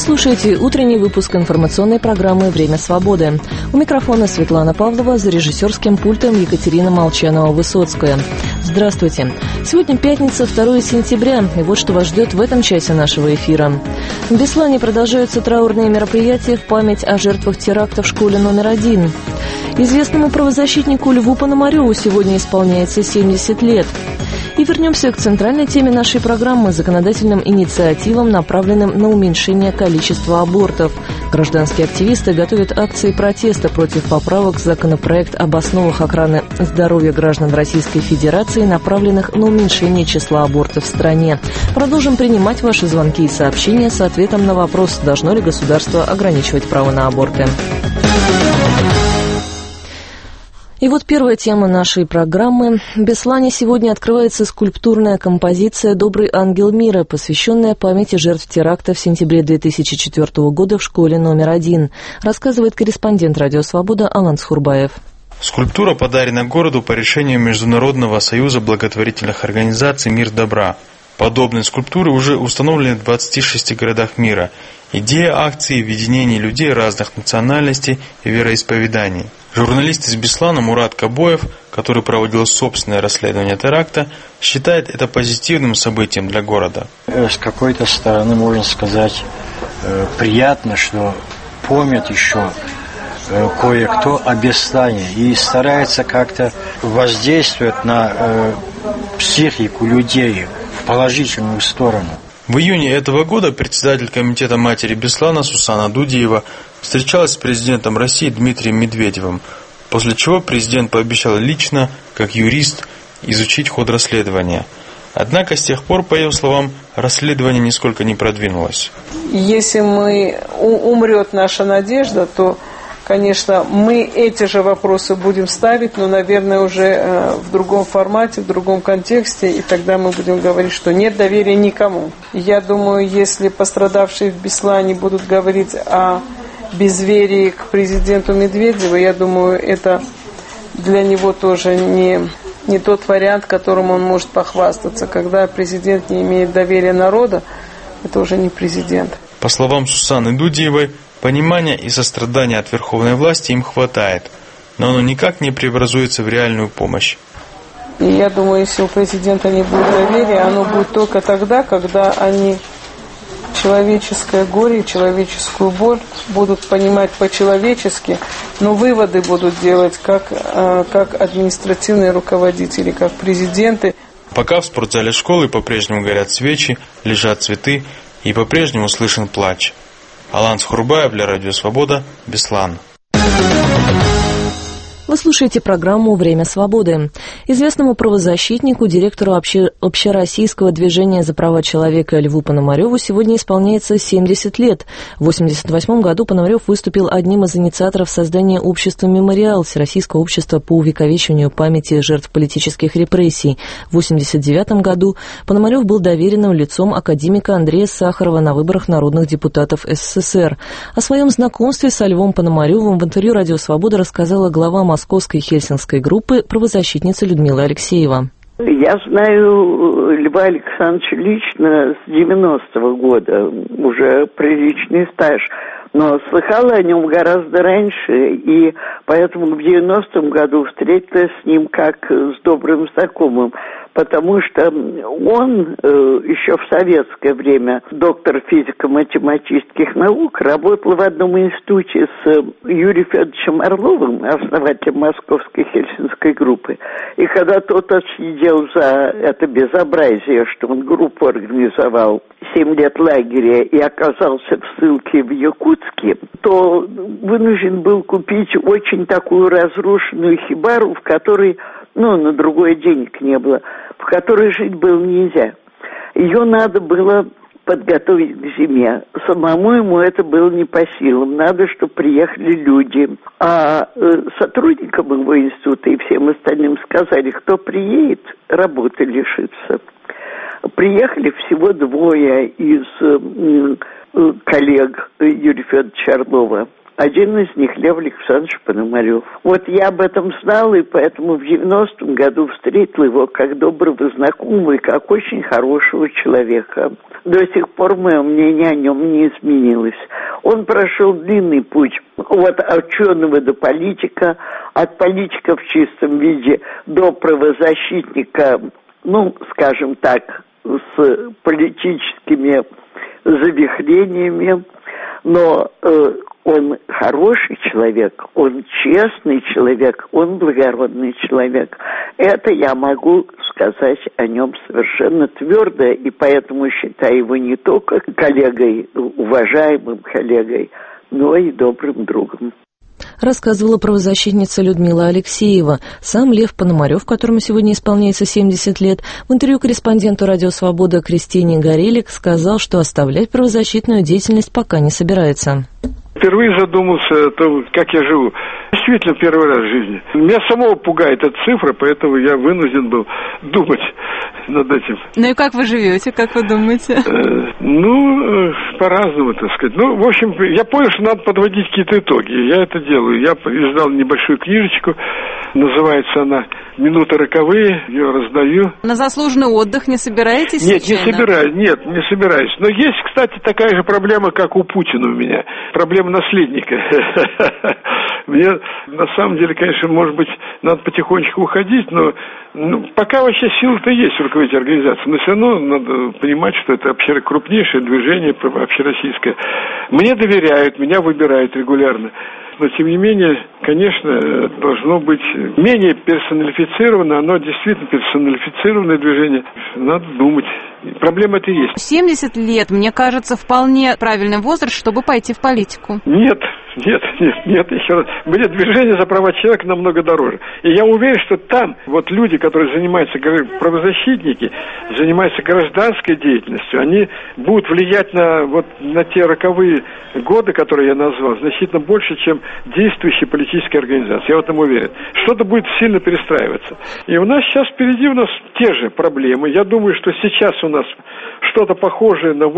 слушаете утренний выпуск информационной программы «Время свободы». У микрофона Светлана Павлова, за режиссерским пультом Екатерина Молчанова-Высоцкая. Здравствуйте. Сегодня пятница, 2 сентября, и вот что вас ждет в этом часе нашего эфира. В Беслане продолжаются траурные мероприятия в память о жертвах теракта в школе номер 1. Известному правозащитнику Льву Пономареву сегодня исполняется 70 лет. И вернемся к центральной теме нашей программы – законодательным инициативам, направленным на уменьшение количества абортов. Гражданские активисты готовят акции протеста против поправок в законопроект об основах охраны здоровья граждан Российской Федерации, направленных на уменьшение числа абортов в стране. Продолжим принимать ваши звонки и сообщения с ответом на вопрос, должно ли государство ограничивать право на аборты. И вот первая тема нашей программы. В Беслане сегодня открывается скульптурная композиция «Добрый ангел мира», посвященная памяти жертв теракта в сентябре 2004 года в школе номер 1, рассказывает корреспондент «Радио Свобода» Алан Схурбаев. Скульптура подарена городу по решению Международного союза благотворительных организаций «Мир добра». Подобные скульптуры уже установлены в 26 городах мира. Идея акции – объединение людей разных национальностей и вероисповеданий. Журналист из Беслана Мурат Кабоев, который проводил собственное расследование теракта, считает это позитивным событием для города. С какой-то стороны, можно сказать, приятно, что помнят еще кое-кто о Беслане и старается как-то воздействовать на психику людей в положительную сторону. В июне этого года председатель комитета матери Беслана Сусана Дудиева встречалась с президентом России Дмитрием Медведевым, после чего президент пообещал лично, как юрист, изучить ход расследования. Однако с тех пор, по ее словам, расследование нисколько не продвинулось. Если умрет наша надежда, то, конечно, мы эти же вопросы будем ставить, но, наверное, уже в другом формате, в другом контексте, и тогда мы будем говорить, что нет доверия никому. Я думаю, если пострадавшие в Беслане будут говорить о безверии к президенту Медведеву, я думаю, это для него тоже не тот вариант, которым он может похвастаться. Когда президент не имеет доверия народа, это уже не президент. По словам Сусаны Дудиевой, понимания и сострадания от верховной власти им хватает, но оно никак не преобразуется в реальную помощь. И я думаю, если у президента не будет доверия, оно будет только тогда, когда они человеческое горе, человеческую боль будут понимать по-человечески, но выводы будут делать как административные руководители, как президенты. Пока в спортзале школы по-прежнему горят свечи, лежат цветы и по-прежнему слышен плач. Алан Схурбаев для Радио Свобода, Беслан. Вы слушаете программу «Время свободы». Известному правозащитнику, директору общероссийского движения за права человека Льву Пономареву сегодня исполняется 70 лет. В 1988 году Пономарев выступил одним из инициаторов создания общества «Мемориал», Всероссийского общества по увековечиванию памяти жертв политических репрессий. В 1989 году Пономарев был доверенным лицом академика Андрея Сахарова на выборах народных депутатов СССР. О своем знакомстве со Львом Пономаревым в интервью «Радио Свобода» рассказала глава Московской хельсинской группы правозащитница Людмила Алексеева. Я знаю Льва Александровича лично с 90-го года, уже приличный стаж, но слыхала о нем гораздо раньше, и поэтому в 90-м году встретилась с ним как с добрым знакомым, потому что он еще в советское время, доктор физико-математических наук, работал в одном институте с Юрием Федоровичем Орловым, основателем Московской хельсинской группы. И когда тот отсидел за это безобразие, что он группу организовал 7 лет лагеря и оказался в ссылке в Якутске, то вынужден был купить очень такую разрушенную хибару, в которой, на другое денег не было, в которой жить было нельзя. Ее надо было подготовить к зиме. Самому ему это было не по силам. Надо, чтобы приехали люди. А сотрудникам его института и всем остальным сказали, кто приедет, работы лишится. Приехали всего 2 из коллег Юрия Федоровича Орлова. Один из них Лев Александрович Пономарев. Вот я об этом знала, и поэтому в 90-м году встретила его как доброго знакомого и как очень хорошего человека. До сих пор мое мнение о нем не изменилось. Он прошел длинный путь от ученого до политика, от политика в чистом виде до правозащитника, скажем так, с политическими завихрениями, но он хороший человек, он честный человек, он благородный человек. Это я могу сказать о нем совершенно твердо, и поэтому считаю его не только коллегой, уважаемым коллегой, но и добрым другом. Рассказывала правозащитница Людмила Алексеева. Сам Лев Пономарев, которому сегодня исполняется 70 лет, в интервью корреспонденту «Радио Свобода» Кристине Горелик сказал, что оставлять правозащитную деятельность пока не собирается. Впервые задумался о том, как я живу. Действительно, первый раз в жизни. Меня самого пугает эта цифра, поэтому я вынужден был думать над этим. Ну и как вы живете, как вы думаете? По-разному, так сказать. В общем, я понял, что надо подводить какие-то итоги. Я это делаю. Я издал небольшую книжечку. Называется она «Минуты роковые». Ее раздаю. На заслуженный отдых не собираетесь? Нет, не собираюсь. Но есть, кстати, такая же проблема, как у Путина у меня. Проблема наследника. Мне, на самом деле, конечно, может быть, надо потихонечку уходить, но пока вообще силы-то есть руководить организацией. Но все равно надо понимать, что это крупнейшее движение общероссийское. Мне доверяют, меня выбирают регулярно. Но, тем не менее, конечно, должно быть менее персоналифицировано. Оно действительно персоналифицированное движение. Надо думать. Проблема это и есть. 70 лет, мне кажется, вполне правильный возраст, чтобы пойти в политику. Нет, еще раз. Мне движение за права человека намного дороже. И я уверен, что там люди, которые занимаются, правозащитники, занимаются гражданской деятельностью, они будут влиять на те роковые годы, которые я назвал, значительно больше, чем действующие политические организации. Я в этом уверен. Что-то будет сильно перестраиваться. И у нас сейчас впереди те же проблемы. Я думаю, что сейчас у нас что-то похожее на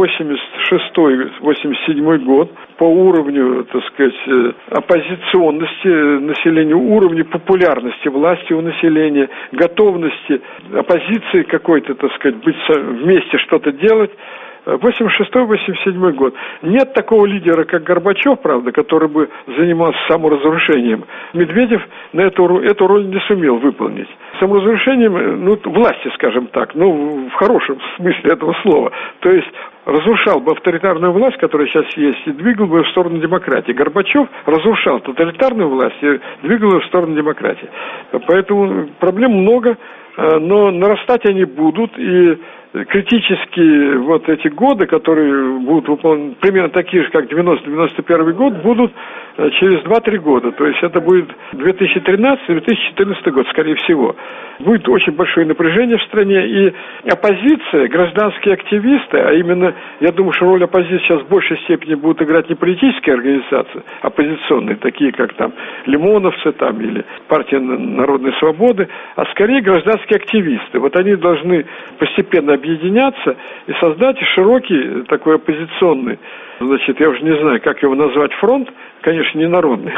86-87 год по уровню, так сказать, оппозиционности населения, уровню популярности власти у населения, готовности оппозиции какой-то, так сказать, быть вместе что-то делать. 86-87 год. Нет такого лидера, как Горбачев, правда, который бы занимался саморазрушением. Медведев на эту роль не сумел выполнить. Саморазрушением, власти, скажем так, в хорошем смысле этого слова. То есть разрушал бы авторитарную власть, которая сейчас есть, и двигал бы в сторону демократии. Горбачев разрушал тоталитарную власть и двигал ее в сторону демократии. Поэтому проблем много, но нарастать они будут, и критические эти годы, которые будут выполнены, примерно такие же, как 90-91 год, будут через 2-3 года. То есть это будет 2013-2014 год, скорее всего. Будет очень большое напряжение в стране, и оппозиция, гражданские активисты, а именно, я думаю, что роль оппозиции сейчас в большей степени будут играть не политические организации оппозиционные, такие как лимоновцы или партия Народной Свободы, а скорее гражданские активисты. Они должны постепенно объединяться и создать широкий такой оппозиционный, я уже не знаю, как его назвать, фронт, конечно, не народный,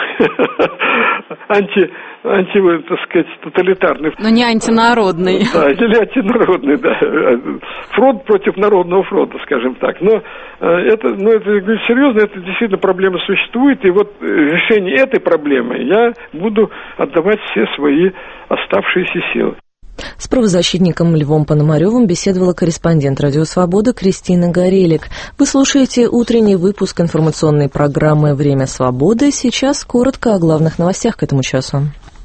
так сказать, тоталитарный. Но не антинародный. Да, или антинародный, да. Фронт против народного фронта, скажем так. Но это серьезно, это действительно проблема существует, и решение этой проблемы я буду отдавать все свои оставшиеся силы. С правозащитником Львом Пономаревым беседовала корреспондент «Радио Свобода» Кристина Горелик. Вы слушаете утренний выпуск информационной программы «Время свободы». Сейчас коротко о главных новостях к этому часу.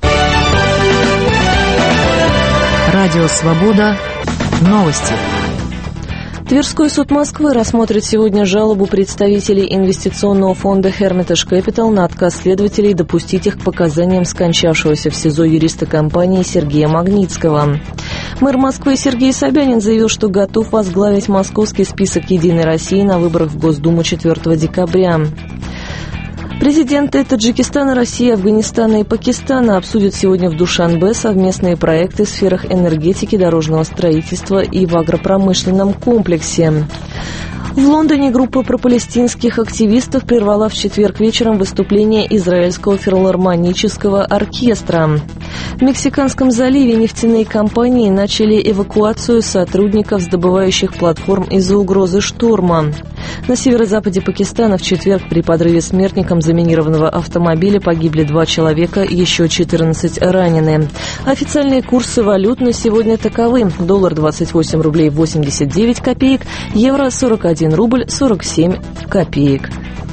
Радио Свобода. Новости. Тверской суд Москвы рассмотрит сегодня жалобу представителей инвестиционного фонда Hermitage Capital на отказ следователей допустить их к показаниям скончавшегося в СИЗО юриста компании Сергея Магнитского. Мэр Москвы Сергей Собянин заявил, что готов возглавить московский список «Единой России» на выборах в Госдуму 4 декабря. Президенты Таджикистана, России, Афганистана и Пакистана обсудят сегодня в Душанбе совместные проекты в сферах энергетики, дорожного строительства и в агропромышленном комплексе. В Лондоне группа пропалестинских активистов прервала в четверг вечером выступление израильского филармонического оркестра. В Мексиканском заливе нефтяные компании начали эвакуацию сотрудников с добывающих платформ из-за угрозы шторма. На северо-западе Пакистана в четверг при подрыве смертником заминированного автомобиля погибли 2 человека, еще 14 ранены. Официальные курсы валют на сегодня таковы: доллар 28 рублей 89 копеек, евро 41 рубль 47 копеек.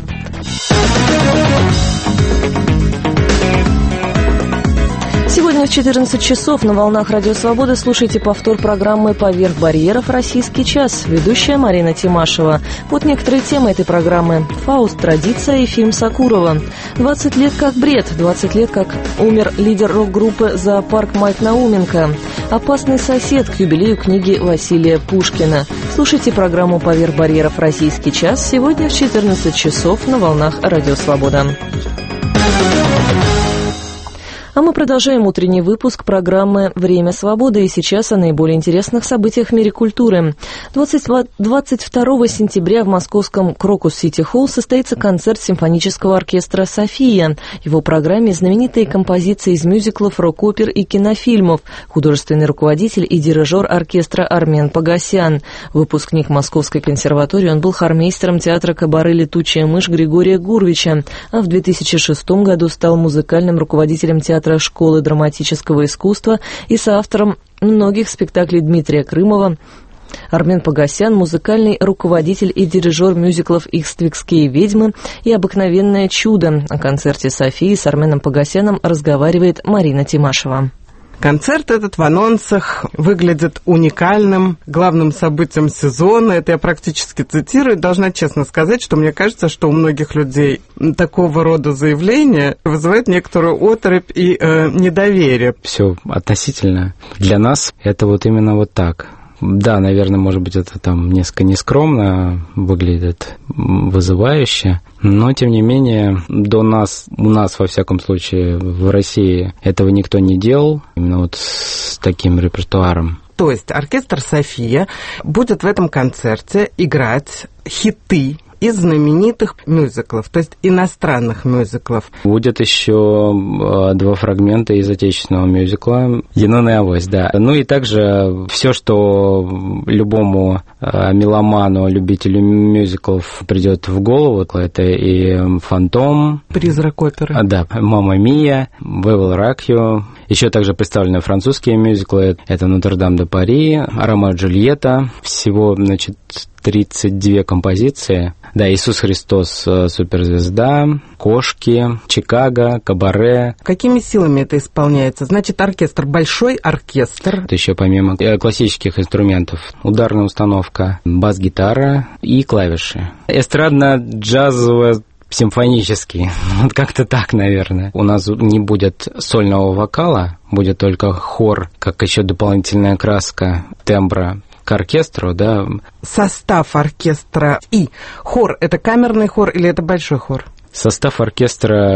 Сегодня в 14 часов на волнах Радио Свобода слушайте повтор программы «Поверх барьеров. Российский час». Ведущая Марина Тимашева. Вот некоторые темы этой программы. «Фауст. Традиция» и фильм Сакурова. 20 лет как бред. 20 лет как умер лидер рок-группы «Зоопарк» Майк Науменко. «Опасный сосед» к юбилею книги Василия Пушкина. Слушайте программу «Поверх барьеров. Российский час» сегодня в 14 часов на волнах Радио Свобода. А мы продолжаем утренний выпуск программы «Время свободы». И сейчас о наиболее интересных событиях в мире культуры. 22 сентября в московском Крокус-Сити-Холл состоится концерт симфонического оркестра «София». В его программе знаменитые композиции из мюзиклов, рок-опер и кинофильмов. Художественный руководитель и дирижер оркестра Армен Погосян. Выпускник Московской консерватории, он был хормейстером театра кабаре «Летучая мышь» Григория Гурвича, а в 2006 году стал музыкальным руководителем театра школы драматического искусства и соавтором многих спектаклей Дмитрия Крымова. Армен Погосян – музыкальный руководитель и дирижер мюзиклов «Иствикские ведьмы» и «Обыкновенное чудо». О концерте «Софии» с Арменом Погосяном разговаривает Марина Тимашева. Концерт этот в анонсах выглядит уникальным, главным событием сезона. Это я практически цитирую. Должна честно сказать, что мне кажется, что у многих людей такого рода заявления вызывает некоторую оторопь и недоверие. Все относительно. Для нас это вот именно вот так. Да, наверное, может быть, это там несколько нескромно выглядит, вызывающе, но, тем не менее, у нас, во всяком случае, в России этого никто не делал, именно вот с таким репертуаром. То есть оркестр «София» будет в этом концерте играть хиты из знаменитых мюзиклов, то есть иностранных мюзиклов. Будет еще 2 фрагмента из отечественного мюзикла «Юнона и Авось», да. Ну и также все, что любому меломану, любителю мюзиклов придет в голову, это и «Фантом», «Призрак оперы», да, «Мамма Мия», «We Will Rock You». Еще также представлены французские мюзиклы, это «Нотр-Дам де Пари», «Ромео и Джульетта». Всего, 32 композиции. Да, «Иисус Христос. Суперзвезда», «Кошки», «Чикаго», «Кабаре». Какими силами это исполняется? Значит, оркестр, большой оркестр. Это еще помимо классических инструментов ударная установка, бас-гитара и клавиши. Эстрадно-джазовая, симфонический, вот как-то так, наверное. У нас не будет сольного вокала, будет только хор, как еще дополнительная краска тембра к оркестру, да. Состав оркестра и хор — это камерный хор или это большой хор? Состав оркестра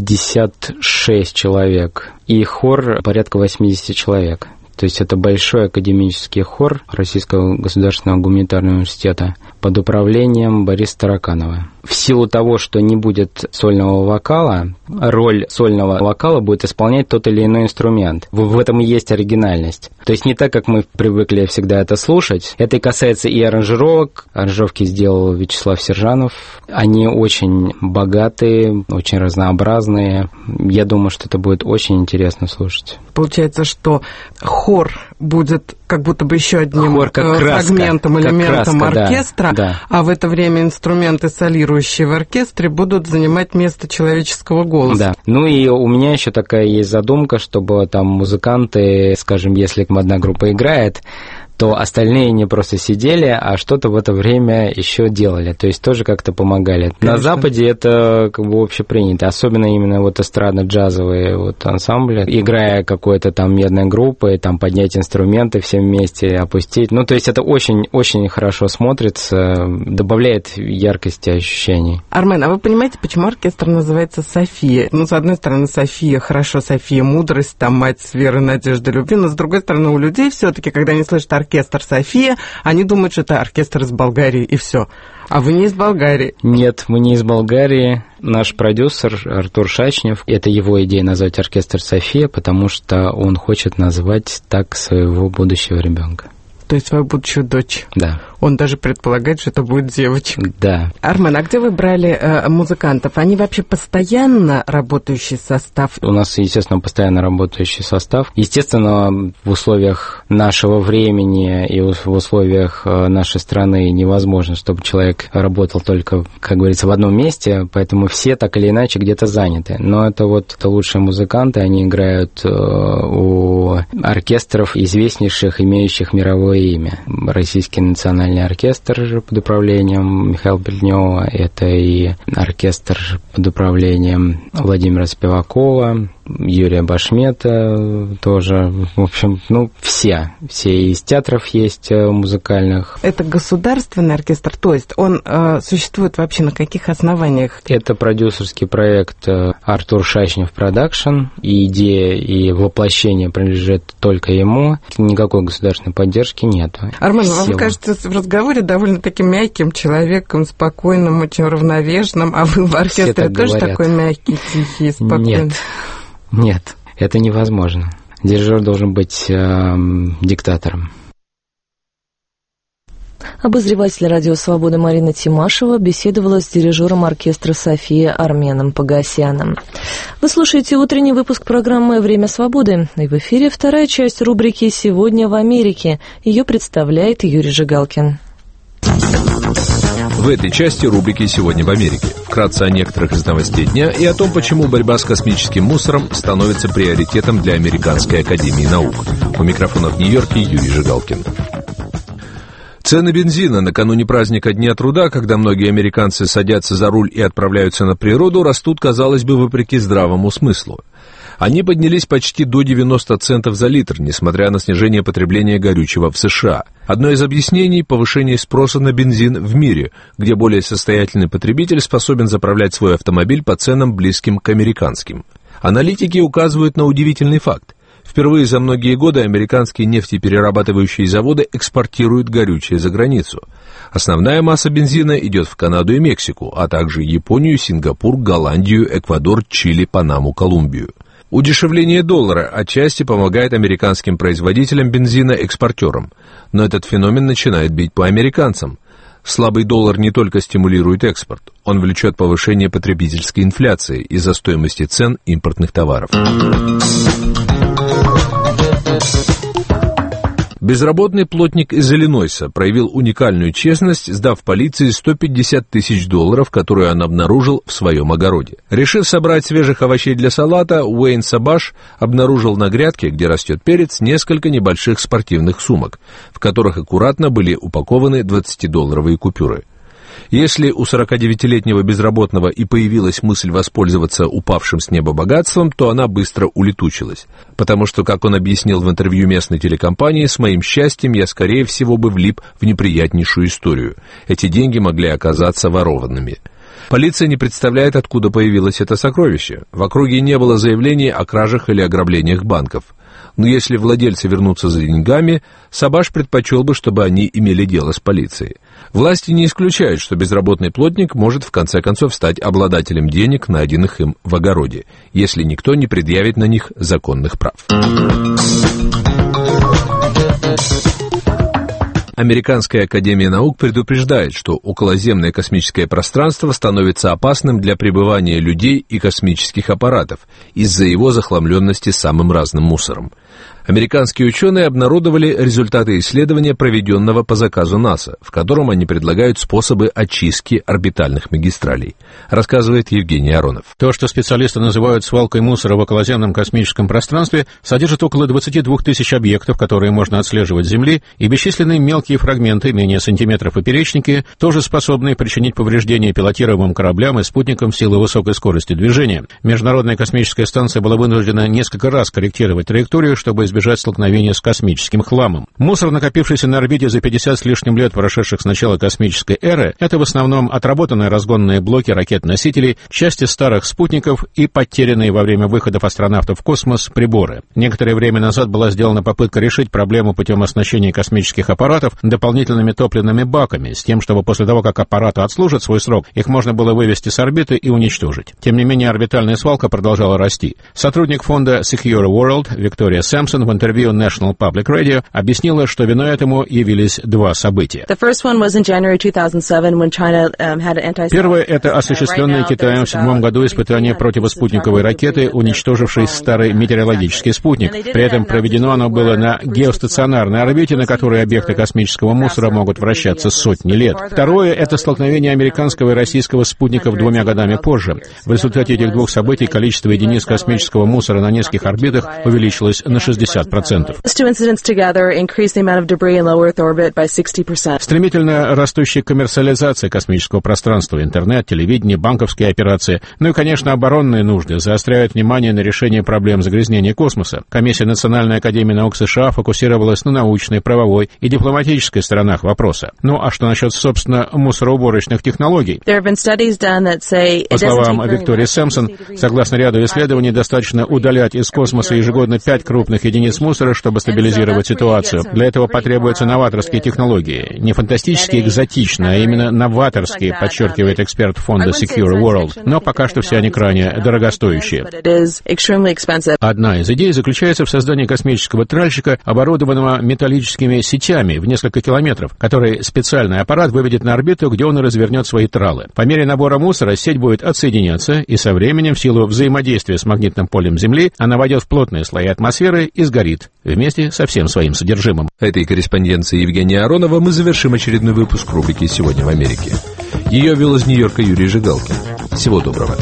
56 человек и хор порядка 80 человек. То есть это большой академический хор Российского государственного гуманитарного университета под управлением Бориса Тараканова. В силу того, что не будет сольного вокала, роль сольного вокала будет исполнять тот или иной инструмент. В этом и есть оригинальность. То есть не так, как мы привыкли всегда это слушать. Это и касается и аранжировок. Аранжировки сделал Вячеслав Сержанов. Они очень богатые, очень разнообразные. Я думаю, что это будет очень интересно слушать. Получается, что хор будет как будто бы еще одним фрагментом, элементом оркестра, да. А в это время инструменты, солирующие в оркестре, будут занимать место человеческого голоса. Да. Ну и у меня еще такая есть задумка, чтобы там музыканты, скажем, если одна группа играет, то остальные не просто сидели, а что-то в это время еще делали, то есть тоже как-то помогали. Конечно. На Западе это как бы общепринято, особенно именно вот эстрадно-джазовые вот ансамбли, играя какой-то там медной группой, там поднять инструменты все вместе, опустить. Ну, то есть это очень-очень хорошо смотрится, добавляет яркости ощущений. Армен, а вы понимаете, почему оркестр называется «София»? Ну, с одной стороны, София, хорошо, София, мудрость, там, мать веры, надежды, любви, но с другой стороны, у людей все-таки, когда они слышат оркестр, оркестр «София», они думают, что это оркестр из Болгарии, и все. А вы не из Болгарии? Нет, мы не из Болгарии. Наш продюсер Артур Шачнев, это его идея назвать оркестр «София», потому что он хочет назвать так своего будущего ребенка. То есть свою будущую дочь? Да. Он даже предполагает, что это будет девочка. Да. Армен, а где вы брали музыкантов? Они вообще постоянно работающий состав? У нас, естественно, постоянно работающий состав. Естественно, в условиях нашего времени и в условиях нашей страны невозможно, чтобы человек работал только, как говорится, в одном месте, поэтому все так или иначе где-то заняты. Но это лучшие музыканты, они играют у оркестров известнейших, имеющих мировое имя. Российский национальный оркестр под управлением Михаила Плетнева, это и оркестр под управлением Владимира Спивакова, Юрия Башмета тоже. В общем, все из театров есть музыкальных. Это государственный оркестр, то есть он существует вообще на каких основаниях? Это продюсерский проект Артур Шачнев Продакшн, и идея и воплощение принадлежит только ему, никакой государственной поддержки нет. Армен, вам кажется в разговоре довольно таким мягким человеком, спокойным, очень равновешенным, а вы в оркестре тоже такой мягкий, тихий, спокойный? Нет, это невозможно. Дирижер должен быть диктатором. Обозреватель радио «Свобода» Марина Тимашева беседовала с дирижером оркестра «София» Арменом Погосяном. Вы слушаете утренний выпуск программы «Время свободы». И в эфире вторая часть рубрики «Сегодня в Америке». Ее представляет Юрий Жигалкин. В этой части рубрики «Сегодня в Америке». Вкратце о некоторых из новостей дня и о том, почему борьба с космическим мусором становится приоритетом для Американской академии наук. У микрофона в Нью-Йорке Юрий Жигалкин. Цены бензина накануне праздника Дня труда, когда многие американцы садятся за руль и отправляются на природу, растут, казалось бы, вопреки здравому смыслу. Они поднялись почти до 90 центов за литр, несмотря на снижение потребления горючего в США. Одно из объяснений – повышение спроса на бензин в мире, где более состоятельный потребитель способен заправлять свой автомобиль по ценам, близким к американским. Аналитики указывают на удивительный факт. Впервые за многие годы американские нефтеперерабатывающие заводы экспортируют горючее за границу. Основная масса бензина идет в Канаду и Мексику, а также Японию, Сингапур, Голландию, Эквадор, Чили, Панаму, Колумбию. Удешевление доллара отчасти помогает американским производителям бензина-экспортерам, но этот феномен начинает бить по американцам. Слабый доллар не только стимулирует экспорт, он влечет повышение потребительской инфляции из-за стоимости цен импортных товаров. Безработный плотник из Иллинойса проявил уникальную честность, сдав полиции $150 тысяч, которые он обнаружил в своем огороде. Решив собрать свежих овощей для салата, Уэйн Сабаш обнаружил на грядке, где растет перец, несколько небольших спортивных сумок, в которых аккуратно были упакованы 20-долларовые купюры. Если у 49-летнего безработного и появилась мысль воспользоваться упавшим с неба богатством, то она быстро улетучилась. Потому что, как он объяснил в интервью местной телекомпании, с моим счастьем я, скорее всего, бы влип в неприятнейшую историю. Эти деньги могли оказаться ворованными. Полиция не представляет, откуда появилось это сокровище. В округе не было заявлений о кражах или ограблениях банков. Но если владельцы вернутся за деньгами, Сабаш предпочел бы, чтобы они имели дело с полицией. Власти не исключают, что безработный плотник может в конце концов стать обладателем денег, найденных им в огороде, если никто не предъявит на них законных прав. Американская академия наук предупреждает, что околоземное космическое пространство становится опасным для пребывания людей и космических аппаратов из-за его захламленности самым разным мусором. Американские ученые обнародовали результаты исследования, проведенного по заказу НАСА, в котором они предлагают способы очистки орбитальных магистралей, рассказывает Евгений Аронов. То, что специалисты называют свалкой мусора в околоземном космическом пространстве, содержит около 22 тысяч объектов, которые можно отслеживать с Земли, и бесчисленные мелкие фрагменты, менее сантиметра в поперечнике, тоже способные причинить повреждения пилотируемым кораблям и спутникам в силу высокой скорости движения. Международная космическая станция была вынуждена несколько раз корректировать траекторию, чтобы чтобы избежать столкновения с космическим хламом. Мусор, накопившийся на орбите за 50 с лишним лет, прошедших с начала космической эры, это в основном отработанные разгонные блоки ракет-носителей, части старых спутников и потерянные во время выходов астронавтов в космос приборы. Некоторое время назад была сделана попытка решить проблему путем оснащения космических аппаратов дополнительными топливными баками, с тем, чтобы после того, как аппараты отслужат свой срок, их можно было вывести с орбиты и уничтожить. Тем не менее, орбитальная свалка продолжала расти. Сотрудник фонда Secure World Виктория Сэмпсон в интервью National Public Radio объяснила, что виной этому явились два события. Первое — это осуществленное Китаем в 2007 году испытание противоспутниковой ракеты, уничтожившей старый метеорологический спутник. При этом проведено оно было на геостационарной орбите, на которой объекты космического мусора могут вращаться сотни лет. Второе — это столкновение американского и российского спутников 2 годами позже. В результате этих двух событий количество единиц космического мусора на нескольких орбитах увеличилось на 60%. Стремительно растущая коммерциализация космического пространства, интернет, телевидение, банковские операции, ну и, конечно, оборонные нужды заостряют внимание на решение проблем загрязнения космоса. Комиссия Национальной академии наук США фокусировалась на научной, правовой и дипломатической сторонах вопроса. Ну а что насчет, собственно, мусороуборочных технологий? По словам Виктории Сэмпсон, согласно ряду исследований, достаточно удалять из космоса ежегодно 5 крупных единиц мусора, чтобы стабилизировать ситуацию. Для этого потребуются новаторские технологии. Не фантастически экзотично, а именно новаторские, подчеркивает эксперт фонда Secure World. Но пока что все они крайне дорогостоящие. Одна из идей заключается в создании космического тральщика, оборудованного металлическими сетями в несколько километров, который специальный аппарат выведет на орбиту, где он и развернет свои тралы. По мере набора мусора сеть будет отсоединяться, и со временем, в силу взаимодействия с магнитным полем Земли, она войдет в плотные слои атмосферы и сгорит вместе со всем своим содержимым. Этой корреспонденцией Евгения Аронова мы завершим очередной выпуск рубрики «Сегодня в Америке». Ее вел из Нью-Йорка Юрий Жигалкин. Всего доброго.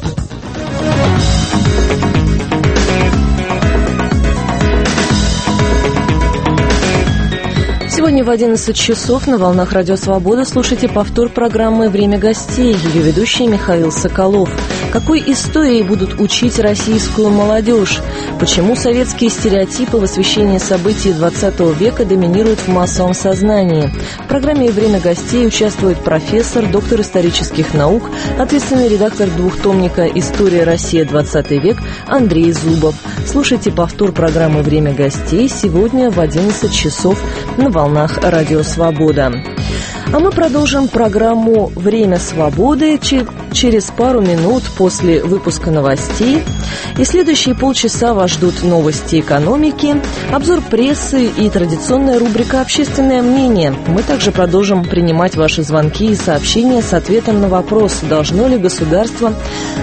Сегодня в 11 часов на волнах Радио Свобода слушайте повтор программы «Время гостей». Ее ведущий Михаил Соколов. Какой истории будут учить российскую молодежь? Почему советские стереотипы в освещении событий 20 века доминируют в массовом сознании? В программе «Время гостей» участвует профессор, доктор исторических наук, ответственный редактор двухтомника «История России. 20 век» Андрей Зубов. Слушайте повтор программы «Время гостей» сегодня в 11 часов на волнах Радио Свобода. А мы продолжим программу «Время свободы» через пару минут после выпуска новостей. И следующие полчаса вас ждут новости экономики, обзор прессы и традиционная рубрика «Общественное мнение». Мы также продолжим принимать ваши звонки и сообщения с ответом на вопрос, должно ли государство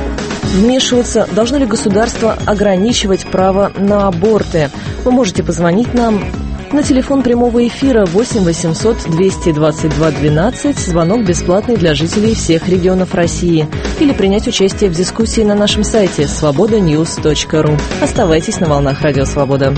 ограничивать право на аборты. Вы можете позвонить нам на телефон прямого эфира 8 800 222 12, звонок бесплатный для жителей всех регионов России, или принять участие в дискуссии на нашем сайте svobodanews.ru. Оставайтесь на волнах Радио Свобода.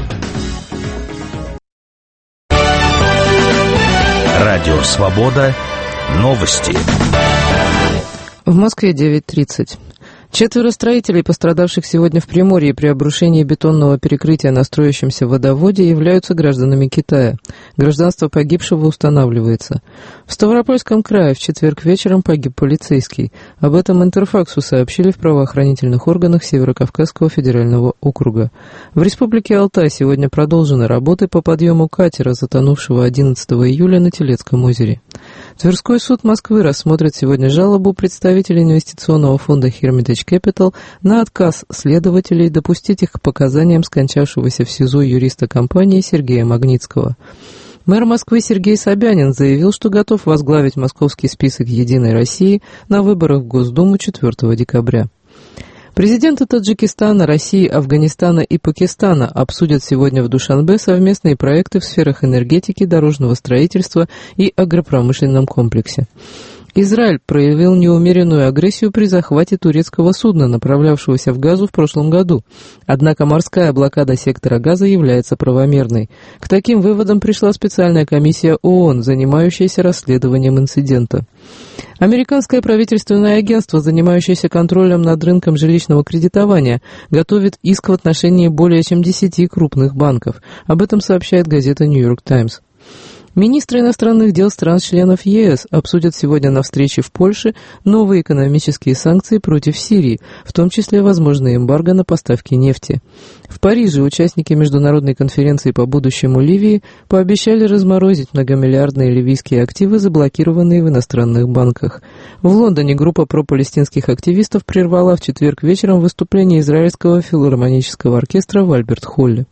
Радио Свобода. Новости. В Москве 9:30. 4 строителей, пострадавших сегодня в Приморье при обрушении бетонного перекрытия на строящемся водоводе, являются гражданами Китая. Гражданство погибшего устанавливается. В Ставропольском крае в четверг вечером погиб полицейский. Об этом Интерфаксу сообщили в правоохранительных органах Северокавказского федерального округа. В Республике Алтай сегодня продолжены работы по подъему катера, затонувшего 11 июля на Телецком озере. Тверской суд Москвы рассмотрит сегодня жалобу представителей инвестиционного фонда Hermitage Capital на отказ следователей допустить их к показаниям скончавшегося в СИЗО юриста компании Сергея Магнитского. Мэр Москвы Сергей Собянин заявил, что готов возглавить московский список «Единой России» на выборах в Госдуму 4 декабря. Президенты Таджикистана, России, Афганистана и Пакистана обсудят сегодня в Душанбе совместные проекты в сферах энергетики, дорожного строительства и агропромышленном комплексе. Израиль проявил неумеренную агрессию при захвате турецкого судна, направлявшегося в Газу в прошлом году. Однако морская блокада сектора Газа является правомерной. К таким выводам пришла специальная комиссия ООН, занимающаяся расследованием инцидента. Американское правительственное агентство, занимающееся контролем над рынком жилищного кредитования, готовит иск в отношении более чем 10 крупных банков. Об этом сообщает газета «Нью-Йорк Таймс». Министры иностранных дел стран-членов ЕС обсудят сегодня на встрече в Польше новые экономические санкции против Сирии, в том числе возможное эмбарго на поставки нефти. В Париже участники международной конференции по будущему Ливии пообещали разморозить многомиллиардные ливийские активы, заблокированные в иностранных банках. В Лондоне группа пропалестинских активистов прервала в четверг вечером выступление израильского филармонического оркестра в Альберт-Холле.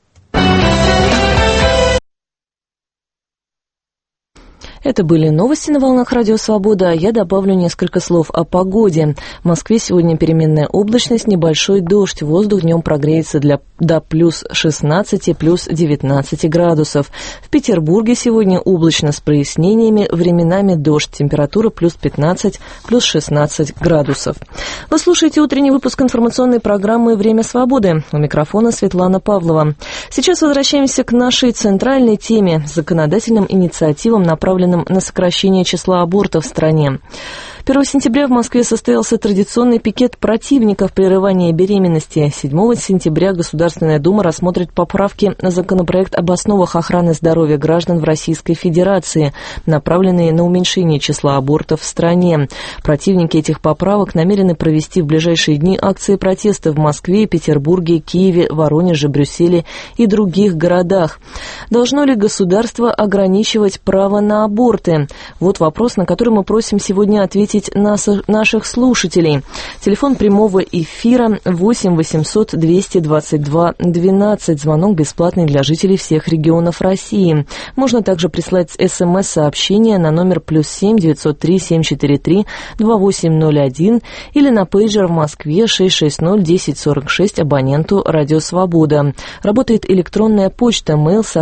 Это были новости на волнах Радио Свобода, а я добавлю несколько слов о погоде. В Москве сегодня переменная облачность, небольшой дождь. Воздух днем прогреется до плюс 16, плюс 19 градусов. В Петербурге сегодня облачно с прояснениями, временами дождь. Температура плюс 15, плюс 16 градусов. Вы слушаете утренний выпуск информационной программы «Время свободы». У микрофона Светлана Павлова. Сейчас возвращаемся к нашей центральной теме – законодательным инициативам, направленным на сокращение числа абортов в стране. 1 сентября в Москве состоялся традиционный пикет противников прерывания беременности. 7 сентября Государственная Дума рассмотрит поправки на законопроект об основах охраны здоровья граждан в Российской Федерации, направленные на уменьшение числа абортов в стране. Противники этих поправок намерены провести в ближайшие дни акции протеста в Москве, Петербурге, Киеве, Воронеже, Брюсселе и других городах. Должно ли государство ограничивать право на аборты? Вот вопрос, на который мы просим сегодня ответить наших слушателей. Телефон прямого эфира 8 800 222 12. Звонок бесплатный для жителей всех регионов России. Можно также прислать СМС-сообщение на номер +7 903 743 2801 или на пейджер в Москве 660 1046 абоненту «Радио Свобода». Работает электронная почта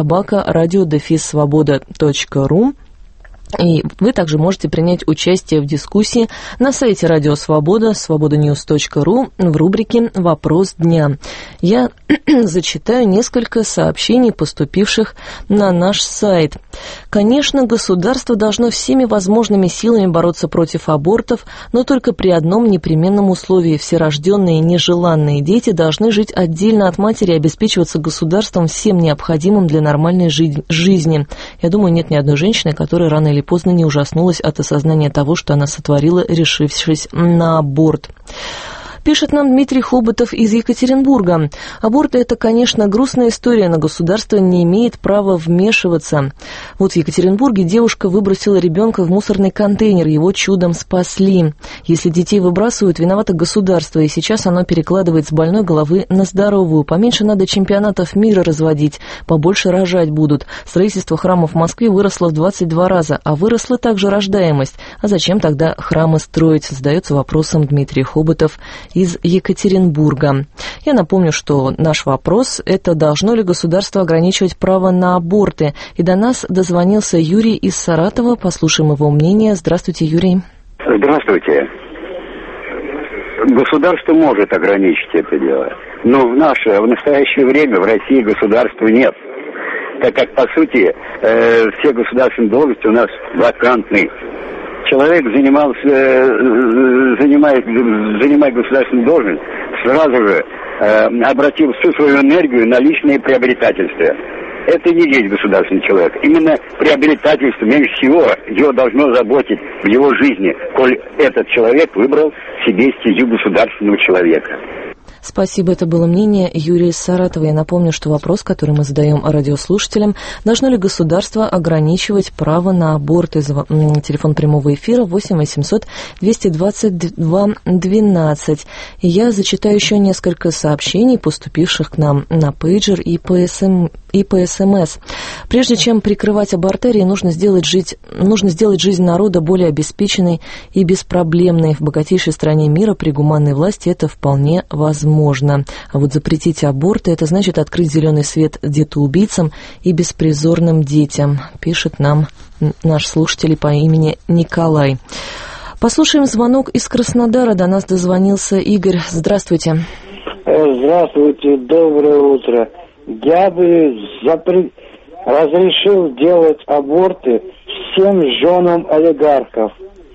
mail@radio-svoboda.ru. И вы также можете принять участие в дискуссии на сайте Радио Свобода, svobodanews.ru в рубрике «Вопрос дня». Я зачитаю несколько сообщений, поступивших на наш сайт. Конечно, государство должно всеми возможными силами бороться против абортов, но только при одном непременном условии. Все рожденные нежеланные дети должны жить отдельно от матери и обеспечиваться государством всем необходимым для нормальной жизни. Я думаю, нет ни одной женщины, которая рано или поздно не ужаснулась от осознания того, что она сотворила, решившись на аборт. Пишет нам Дмитрий Хоботов из Екатеринбурга. Аборты – это, конечно, грустная история, но государство не имеет права вмешиваться. Вот в Екатеринбурге девушка выбросила ребенка в мусорный контейнер, его чудом спасли. Если детей выбрасывают, виновато государство, и сейчас оно перекладывает с больной головы на здоровую. Поменьше надо чемпионатов мира разводить, побольше рожать будут. Строительство храмов в Москве выросло в 22 раза, а выросла также рождаемость. А зачем тогда храмы строить? Задается вопросом Дмитрий Хоботов из Екатеринбурга. Я напомню, что наш вопрос – это должно ли государство ограничивать право на аборты? И до нас дозвонился Юрий из Саратова. Послушаем его мнение. Здравствуйте, Юрий. Здравствуйте. Государство может ограничить это дело, но в настоящее время в России государства нет, так как, по сути, все государственные должности у нас вакантны. Человек занимая государственную должность, сразу же обратил всю свою энергию на личное приобретательство. Это не есть государственный человек. Именно приобретательство меньше всего его должно заботить в его жизни, коль этот человек выбрал себе стезю государственного человека. Спасибо, это было мнение Юрия из Саратова. Я напомню, что вопрос, который мы задаем радиослушателям, должно ли государство ограничивать право на аборты? Телефон прямого эфира 8 800 222 12. И я зачитаю еще несколько сообщений, поступивших к нам на пейджер и по СМС. Прежде чем прикрывать абортерии, нужно сделать жизнь народа более обеспеченной и беспроблемной. В богатейшей стране мира при гуманной власти это вполне возможно. А вот запретить аборты – это значит открыть зеленый свет детоубийцам и беспризорным детям, пишет нам наш слушатель по имени Николай. Послушаем звонок из Краснодара. До нас дозвонился Игорь. Здравствуйте. Здравствуйте, доброе утро. Я бы разрешил делать аборты всем женам олигархов.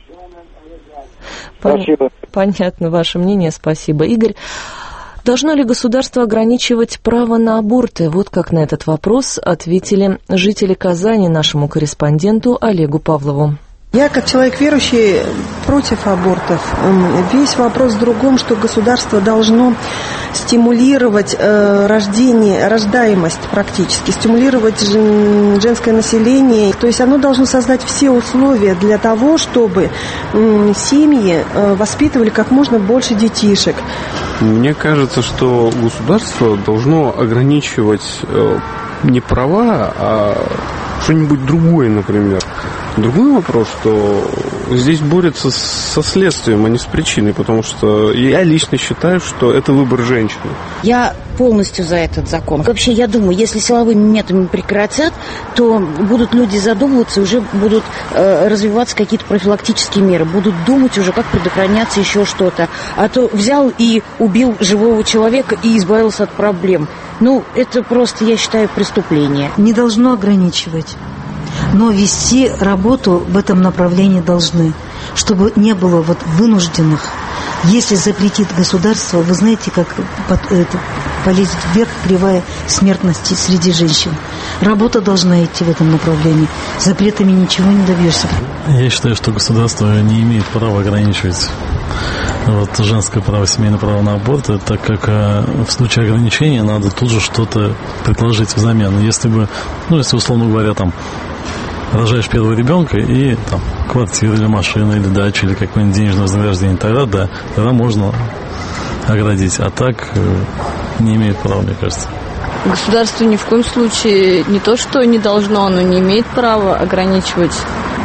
Спасибо. Понятно ваше мнение, спасибо. Игорь, должно ли государство ограничивать право на аборты? Вот как на этот вопрос ответили жители Казани нашему корреспонденту Олегу Павлову. Я, как человек верующий, против абортов. Весь вопрос в другом, что государство должно стимулировать рождаемость практически, стимулировать женское население. То есть оно должно создать все условия для того, чтобы семьи воспитывали как можно больше детишек. Мне кажется, что государство должно ограничивать не права, а что-нибудь другое, например. Другой вопрос, что здесь борются со следствием, а не с причиной, потому что я лично считаю, что это выбор женщины. Я полностью за этот закон. Вообще, я думаю, если силовыми методами прекратят, то будут люди задумываться, уже будут развиваться какие-то профилактические меры, будут думать уже, как предохраняться, еще что-то. А то взял и убил живого человека и избавился от проблем. Ну, это просто, я считаю, преступление. Не должно ограничивать. Но вести работу в этом направлении должны, чтобы не было вынужденных. Если запретит государство, вы знаете, как полезет вверх кривая смертности среди женщин. Работа должна идти в этом направлении. Запретами ничего не добьешься. Я считаю, что государство не имеет права ограничивать женское право, семейное право на аборт, так как в случае ограничения надо тут же что-то предложить взамен. Если условно говоря, рожаешь первого ребенка и квартира или машина, или дача, или какое-нибудь денежное вознаграждение, тогда можно оградить. А так не имеет права, мне кажется. Государство ни в коем случае не то, что не должно, оно не имеет права ограничивать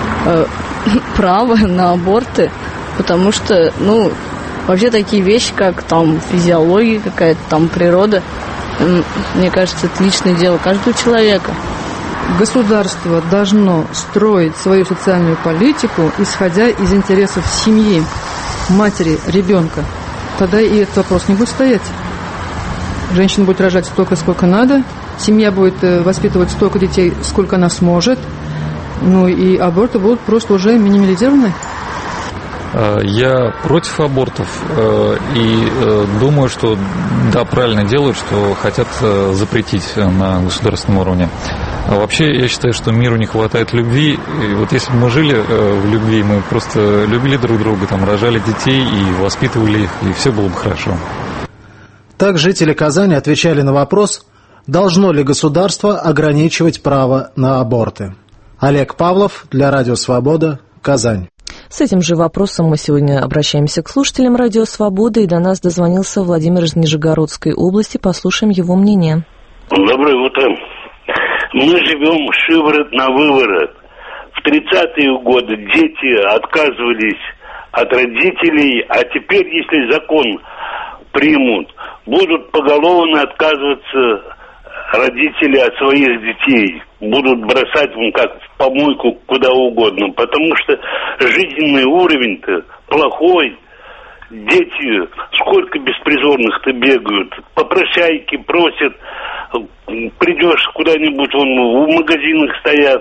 право на аборты, потому что, вообще такие вещи, как физиология какая-то, природа, мне кажется, это личное дело каждого человека. Государство должно строить свою социальную политику, исходя из интересов семьи, матери, ребенка. Тогда и этот вопрос не будет стоять. Женщина будет рожать столько, сколько надо, семья будет воспитывать столько детей, сколько она сможет, и аборты будут просто уже минимализированы. Я против абортов и думаю, что правильно делают, что хотят запретить на государственном уровне. А вообще, я считаю, что миру не хватает любви. И если бы мы жили в любви, мы просто любили друг друга, рожали детей и воспитывали их, и все было бы хорошо. Так жители Казани отвечали на вопрос, должно ли государство ограничивать право на аборты. Олег Павлов для Радио Свобода, Казань. С этим же вопросом мы сегодня обращаемся к слушателям Радио Свобода, и до нас дозвонился Владимир из Нижегородской области. Послушаем его мнение. Доброе утро. Мы живем шиворот на выворот. В 30-е годы дети отказывались от родителей, а теперь, если закон примут, будут поголовно отказываться родители от своих детей. Будут бросать как в помойку куда угодно, потому что жизненный уровень-то плохой. Дети сколько беспризорных-то бегают, попрошайки просят, придешь куда-нибудь, в магазинах стоят.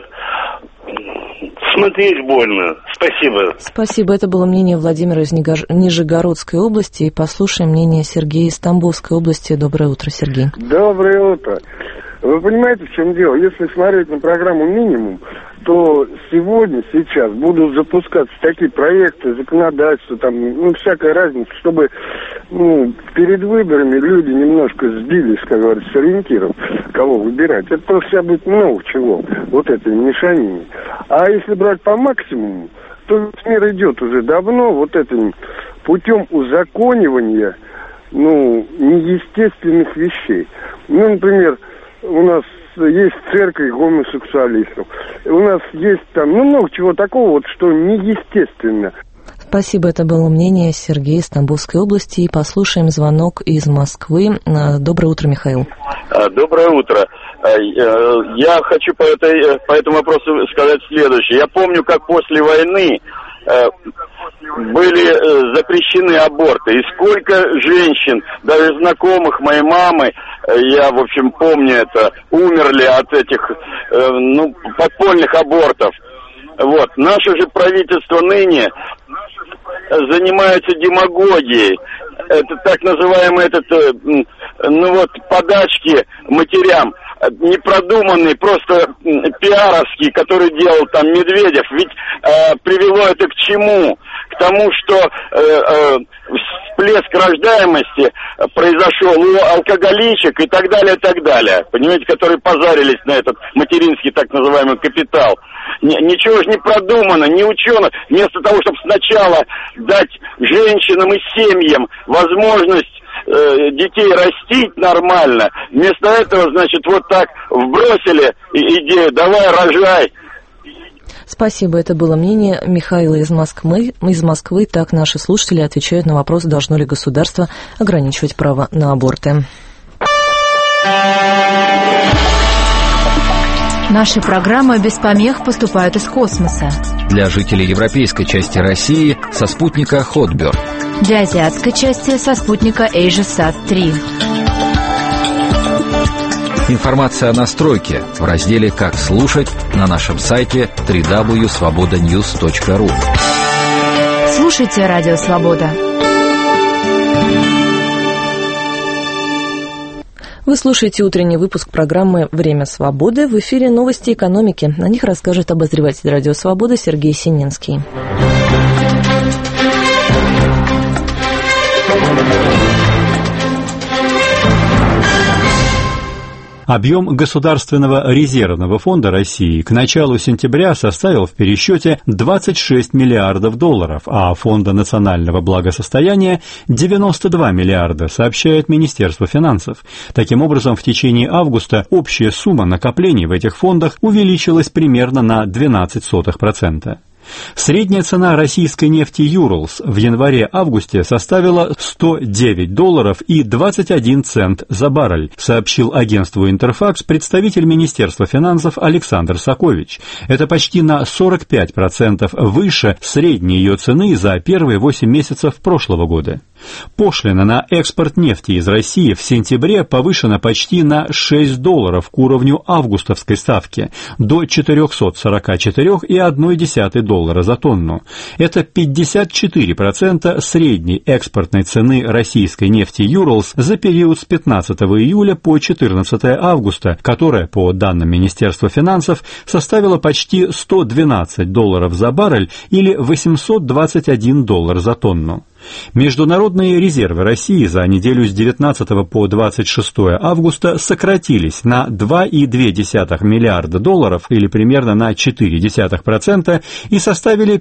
Смотреть больно. Спасибо. Спасибо. Это было мнение Владимира из Нижегородской области. И послушаем мнение Сергея из Тамбовской области. Доброе утро, Сергей. Доброе утро. Вы понимаете, в чем дело? Если смотреть на программу «Минимум», то сейчас будут запускаться такие проекты, законодательства, всякая разница, чтобы перед выборами люди немножко сбились, как говорится, с ориентиров, кого выбирать. Это просто будет много чего, этой мешанине. А если брать по максимуму, то мир идет уже давно этим путем узаконивания, неестественных вещей. Например, у нас есть церковь гомосексуалистов. У нас есть много чего такого, что неестественно. Спасибо, это было мнение Сергея из Тамбовской области. И послушаем звонок из Москвы. Доброе утро, Михаил. Доброе утро. Я хочу по этому вопросу сказать следующее. Я помню, как после войны были запрещены аборты. И сколько женщин, даже знакомых моей мамы, я, в общем, помню это, умерли от этих, подпольных абортов. Вот. Наше же правительство ныне занимается демагогией. Это так называемые подачки матерям, непродуманные, просто пиаровские, которые делал там Медведев. Ведь привело это к чему? К тому, что всплеск рождаемости произошел у алкоголичек и так далее, понимаете, которые позарились на этот материнский так называемый капитал. Ничего же не продумано, не учено. Вместо того, чтобы сначала дать женщинам и семьям возможность детей растить нормально, вместо этого, значит, вот так вбросили идею «давай, рожай». Спасибо, это было мнение Михаила из Москвы. Так наши слушатели отвечают на вопрос, должно ли государство ограничивать право на аборты. Наши программы без помех поступают из космоса. Для жителей европейской части России со спутника Hotbird. Для азиатской части со спутника AsiaSat-3. Информация о настройке в разделе «Как слушать» на нашем сайте www.svobodanews.ru. Слушайте Радио Свобода. Вы слушаете утренний выпуск программы «Время свободы». В эфире новости экономики. На них расскажет обозреватель Радио Свобода Сергей Сининский. Объем Государственного резервного фонда России к началу сентября составил в пересчете 26 миллиардов долларов, а Фонда национального благосостояния – 92 миллиарда, сообщает Министерство финансов. Таким образом, в течение августа общая сумма накоплений в этих фондах увеличилась примерно на 0,12%. Средняя цена российской нефти «Юралс» в январе-августе составила $109.21 за баррель, сообщил агентству «Интерфакс» представитель Министерства финансов Александр Сакович. Это почти на 45% выше средней ее цены за первые 8 месяцев прошлого года. Пошлина на экспорт нефти из России в сентябре повышена почти на $6 к уровню августовской ставки до $444,1 за тонну. Это 54% средней экспортной цены российской нефти «Юралс» за период с 15 июля по 14 августа, которая, по данным Министерства финансов, составила почти $112 за баррель или $821 за тонну. Международные резервы России за неделю с 19 по 26 августа сократились на $2,2 миллиарда или примерно на 0,4% и составили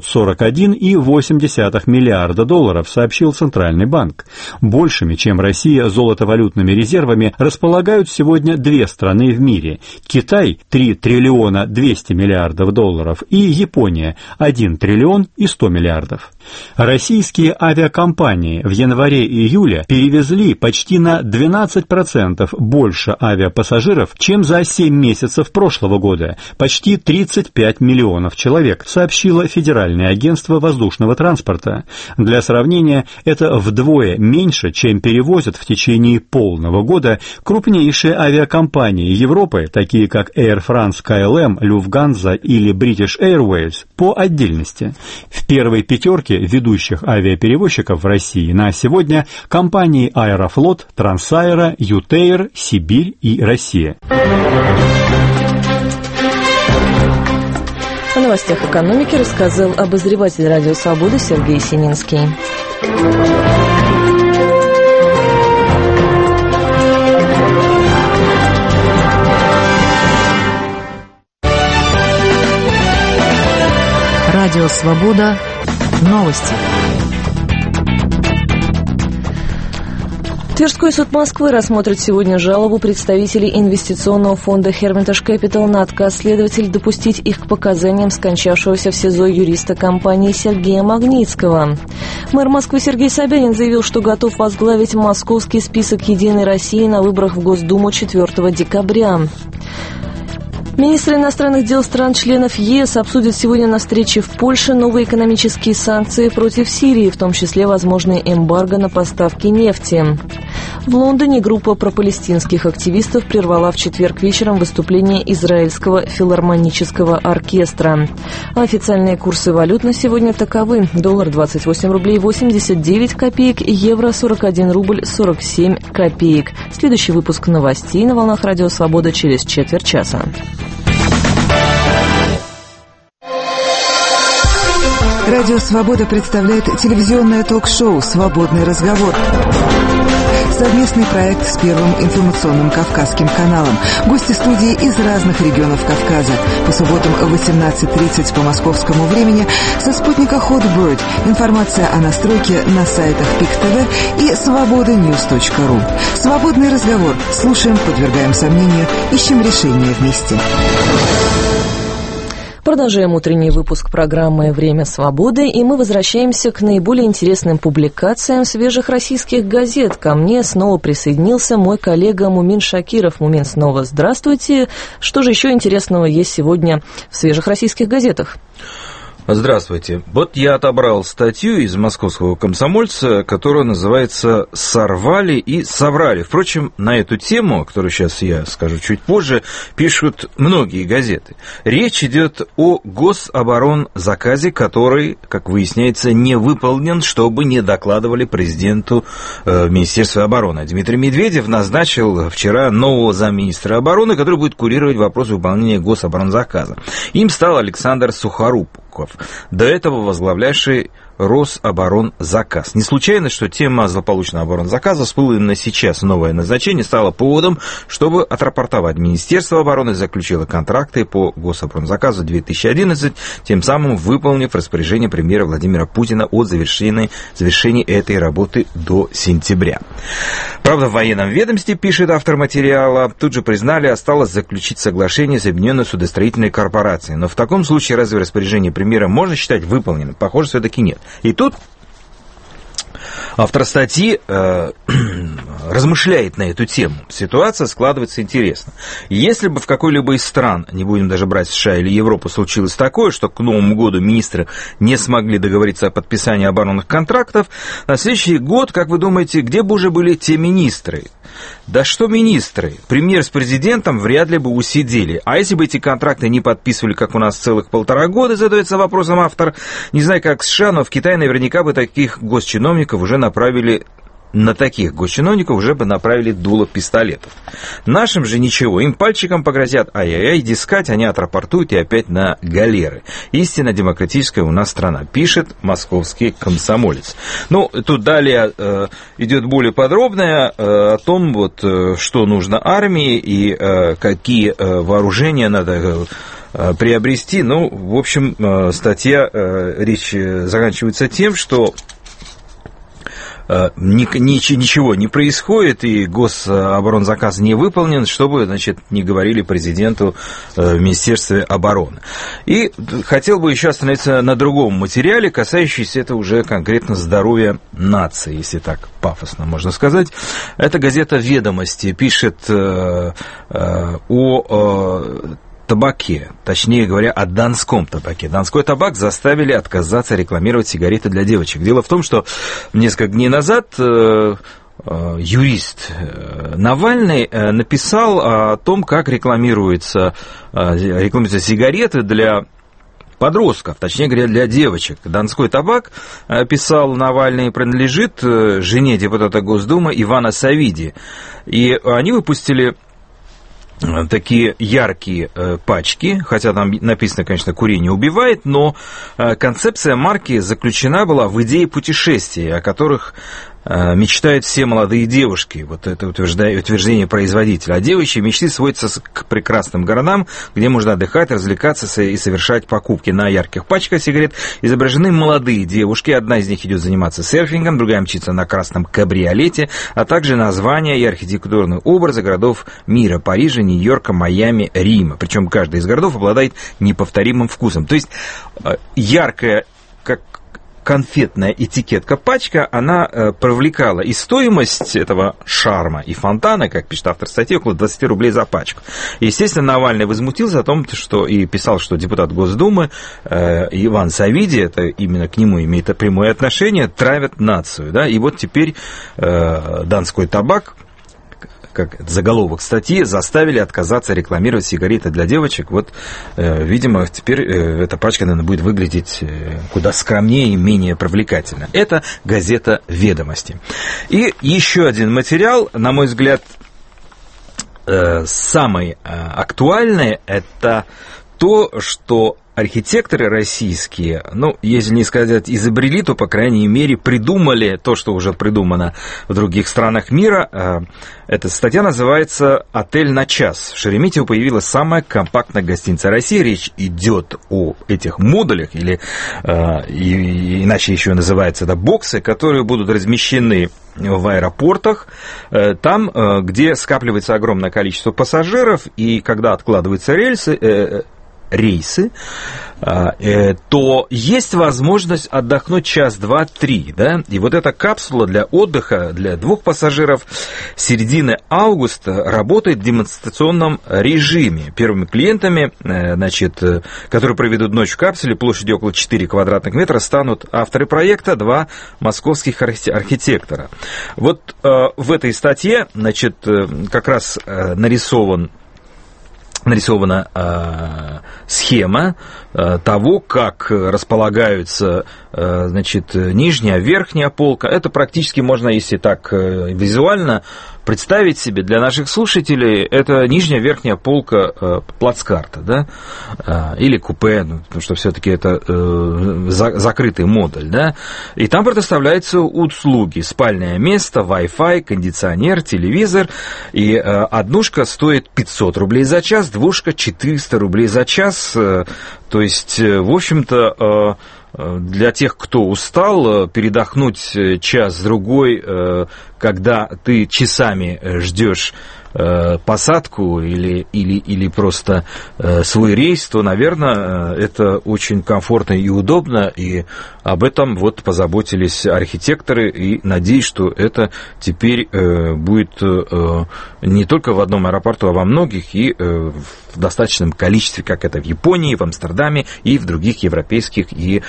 $541,8 миллиарда, сообщил Центральный банк. Большими, чем Россия, золотовалютными резервами располагают сегодня две страны в мире – Китай – $3 триллиона 200 миллиардов и Япония – $1 триллион и 100 миллиардов. Российские авиакомпании в январе-июле перевезли почти на 12% больше авиапассажиров, чем за 7 месяцев прошлого года, почти 35 миллионов человек, сообщило Федеральное агентство воздушного транспорта. Для сравнения, это вдвое меньше, чем перевозят в течение полного года крупнейшие авиакомпании Европы, такие как Air France KLM, Lufthansa или British Airways, по отдельности. В первой пятерке ведущих авиаперевозчиков в России на сегодня компании Аэрофлот, Трансаэро, Ютейр, Сибирь и Россия. О новостях экономики рассказал обозреватель Радио Свобода Сергей Сининский. Радио Свобода. Новости. Тверской суд Москвы рассмотрит сегодня жалобу представителей инвестиционного фонда Hermitage Capital на отказ следователей допустить их к показаниям скончавшегося в СИЗО юриста компании Сергея Магнитского. Мэр Москвы Сергей Собянин заявил, что готов возглавить московский список «Единой России» на выборах в Госдуму 4 декабря. Министры иностранных дел стран-членов ЕС обсудят сегодня на встрече в Польше новые экономические санкции против Сирии, в том числе возможный эмбарго на поставки нефти. В Лондоне группа пропалестинских активистов прервала в четверг вечером выступление Израильского филармонического оркестра. Официальные курсы валют на сегодня таковы: доллар 28 рублей 89 копеек, евро 41 рубль 47 копеек. Следующий выпуск новостей на волнах Радио Свобода через четверть часа. Радио «Свобода» представляет телевизионное ток-шоу «Свободный разговор». Совместный проект с Первым информационным Кавказским каналом. Гости студии из разных регионов Кавказа. По субботам в 18:30 по московскому времени со спутника Hotbird. Информация о настройке на сайтах ПИК-ТВ и свободаnews.ру. Свободный разговор. Слушаем, подвергаем сомнению, ищем решения вместе. Продолжаем утренний выпуск программы «Время свободы», и мы возвращаемся к наиболее интересным публикациям свежих российских газет. Ко мне снова присоединился мой коллега Мумин Шакиров. Мумин, снова здравствуйте. Что же еще интересного есть сегодня в свежих российских газетах? Здравствуйте. Вот я отобрал статью из московского «Комсомольца», которая называется «Сорвали и соврали». Впрочем, на эту тему, которую сейчас я скажу чуть позже, пишут многие газеты. Речь идет о гособоронзаказе, который, как выясняется, не выполнен, чтобы не докладывали президенту в Министерстве обороны. Дмитрий Медведев назначил вчера нового замминистра обороны, который будет курировать вопрос выполнения гособоронзаказа. Им стал Александр Сухоруков, до этого возглавлявший Рособоронзаказ. Не случайно, что тема злополучного оборонзаказа всплыла именно сейчас. Новое назначение стало поводом, чтобы отрапортовать. Министерство обороны заключило контракты по гособоронзаказу 2011, тем самым выполнив распоряжение премьера Владимира Путина о завершении этой работы до сентября. Правда, в военном ведомстве, пишет автор материала, тут же признали, осталось заключить соглашение с Объединенной судостроительной корпорацией. Но в таком случае разве распоряжение премьера можно считать выполненным? Похоже, все-таки нет. И тут автор статьи размышляет на эту тему. Ситуация складывается интересно. Если бы в какой-либо из стран, не будем даже брать США или Европу, случилось такое, что к Новому году министры не смогли договориться о подписании оборонных контрактов, на следующий год, как вы думаете, где бы уже были те министры? Да что министры? Премьер с президентом вряд ли бы усидели. А если бы эти контракты не подписывали, как у нас, целых 1,5 года, задается вопросом автор, не знаю, как в США, но в Китае наверняка бы таких госчиновников уже направили... На таких госчиновников уже бы направили дуло пистолетов. Нашим же ничего, им пальчиком погрозят, ай-яй-яй, дескать, они отрапортуют и опять на галеры. Истинно демократическая у нас страна, пишет московский «Комсомолец». Ну, тут далее идет более подробное о том, вот, что нужно армии и какие вооружения надо приобрести. Ну, в общем, статья, речь заканчивается тем, что ничего не происходит, и гособоронзаказ не выполнен, чтобы, значит, не говорили президенту в Министерстве обороны. И хотел бы еще остановиться на другом материале, касающемся это уже конкретно здоровья нации, если так пафосно можно сказать. Это газета «Ведомости» пишет о табаке, точнее говоря, о донском табаке. Донской табак заставили отказаться рекламировать сигареты для девочек. Дело в том, что несколько дней назад юрист Навальный написал о том, как рекламируются сигареты для подростков, точнее говоря, для девочек. Донской табак, писал Навальный, принадлежит жене депутата Госдумы Ивана Савиди. И они выпустили такие яркие пачки, хотя там написано, конечно, «курение убивает», но концепция марки заключена была в идее путешествий, о которых мечтают все молодые девушки. Вот это утверждение производителя. А девичьи мечты сводятся к прекрасным городам, где можно отдыхать, развлекаться и совершать покупки. На ярких пачках сигарет изображены молодые девушки. Одна из них идет заниматься серфингом, другая мчится на красном кабриолете, а также названия и архитектурные образы городов мира: Парижа, Нью-Йорка, Майами, Рима. Причем каждый из городов обладает неповторимым вкусом. То есть яркая, как конфетная этикетка пачка, она привлекала и стоимость этого шарма, и фонтана, как пишет автор статьи, около 20 рублей за пачку. Естественно, Навальный возмутился о том, что и писал, что депутат Госдумы Иван Савиди, это именно к нему имеет прямое отношение, травят нацию. Да? И вот теперь Донской табак, как заголовок статьи, заставили отказаться рекламировать сигареты для девочек. Вот, видимо, теперь эта пачка, наверное, будет выглядеть куда скромнее и менее привлекательно. Это газета «Ведомости». И еще один материал, на мой взгляд, самый актуальный, это то, что архитекторы российские, ну, если не сказать изобрели, то, по крайней мере, придумали то, что уже придумано в других странах мира. Эта статья называется «Отель на час». В Шереметьево появилась самая компактная гостиница России. Речь идет о этих модулях, или иначе еще называется это боксы, которые будут размещены в аэропортах, там, где скапливается огромное количество пассажиров, и когда откладываются рейсы, то есть возможность отдохнуть час, два, три, да, и вот эта капсула для отдыха для 2 пассажиров с середины августа работает в демонстрационном режиме. Первыми клиентами, значит, которые проведут ночь в капсуле площадью около 4 квадратных метра, станут авторы проекта, 2 московских архитектора. Вот в этой статье, значит, как раз нарисована схема того, как располагаются, значит, нижняя, верхняя полка. Это практически можно, если так визуально представить себе, для наших слушателей, это нижняя, верхняя полка плацкарта, да, или купе, ну, потому что все-таки это закрытый модуль, да, и там предоставляются услуги: спальное место, Wi-Fi, кондиционер, телевизор, и однушка стоит 500 рублей за час, двушка 400 рублей за час, то есть, в общем-то, для тех, кто устал, передохнуть час-другой, когда ты часами ждешь посадку или просто свой рейс, то, наверное, это очень комфортно и удобно, и об этом вот позаботились архитекторы, и надеюсь, что это теперь будет не только в одном аэропорту, а во многих, и в достаточном количестве, как это в Японии, в Амстердаме и в других европейских и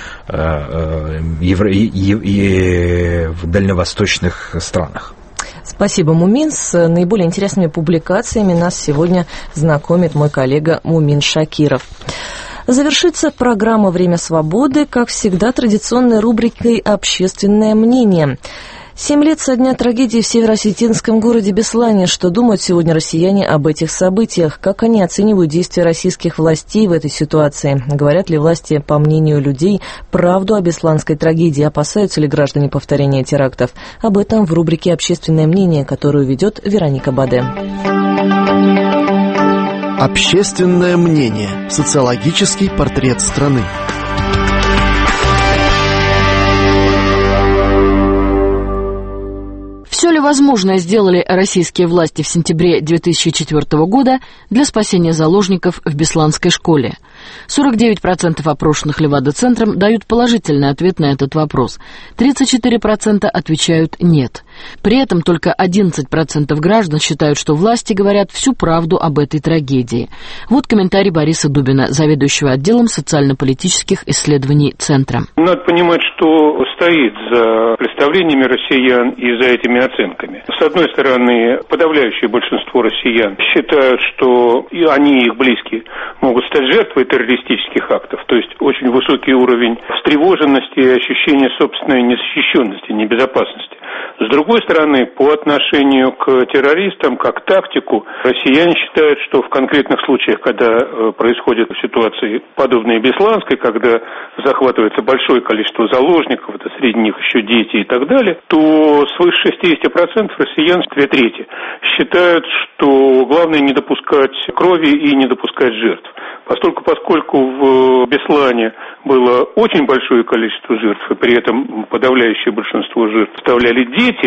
в дальневосточных странах. Спасибо, Мумин. С наиболее интересными публикациями нас сегодня знакомит мой коллега Мумин Шакиров. Завершится программа «Время свободы», как всегда, традиционной рубрикой «Общественное мнение». 7 лет со дня трагедии в северо-осетинском городе Беслане. Что думают сегодня россияне об этих событиях? Как они оценивают действия российских властей в этой ситуации? Говорят ли власти, по мнению людей, правду о бесланской трагедии? Опасаются ли граждане повторения терактов? Об этом в рубрике «Общественное мнение», которую ведет Вероника Баде. Общественное мнение. Социологический портрет страны. Все ли возможное сделали российские власти в сентябре 2004 года для спасения заложников в Бесланской школе? 49% опрошенных Левада-центром дают положительный ответ на этот вопрос. 34% отвечают «нет». При этом только 11% граждан считают, что власти говорят всю правду об этой трагедии. Вот комментарий Бориса Дубина, заведующего отделом социально-политических исследований Центра. Надо понимать, что стоит за представлениями россиян и за этими оценками. С одной стороны, подавляющее большинство россиян считают, что они и их близкие могут стать жертвой террористических актов, то есть очень высокий уровень встревоженности и ощущения собственной незащищенности, небезопасности. С другой стороны, по отношению к террористам, как тактику, россияне считают, что в конкретных случаях, когда происходят ситуации, подобные Бесланской, когда захватывается большое количество заложников, это среди них еще дети и так далее, то свыше 60% россиян, 2/3, считают, что главное не допускать крови и не допускать жертв. Поскольку в Беслане было очень большое количество жертв, и при этом подавляющее большинство жертв составляли дети,